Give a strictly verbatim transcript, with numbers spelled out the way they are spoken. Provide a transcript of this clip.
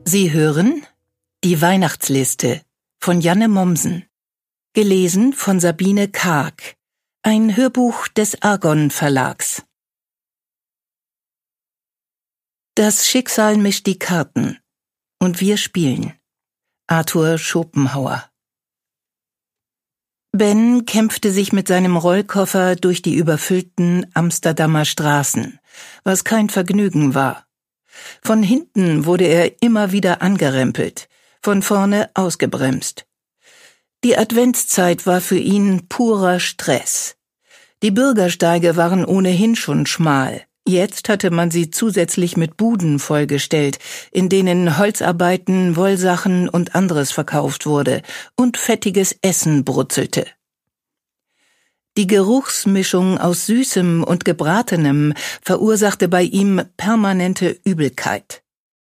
Sie hören Die Weihnachtsliste von Janne Mommsen, gelesen von Sabine Karg, ein Hörbuch des Argon Verlags. Das Schicksal mischt die Karten und wir spielen. Arthur Schopenhauer. Ben kämpfte sich mit seinem Rollkoffer durch die überfüllten Amsterdamer Straßen, was kein Vergnügen war. Von hinten wurde er immer wieder angerempelt, von vorne ausgebremst. Die Adventszeit war für ihn purer Stress. Die Bürgersteige waren ohnehin schon schmal. Jetzt hatte man sie zusätzlich mit Buden vollgestellt, in denen Holzarbeiten, Wollsachen und anderes verkauft wurde und fettiges Essen brutzelte. Die Geruchsmischung aus Süßem und Gebratenem verursachte bei ihm permanente Übelkeit.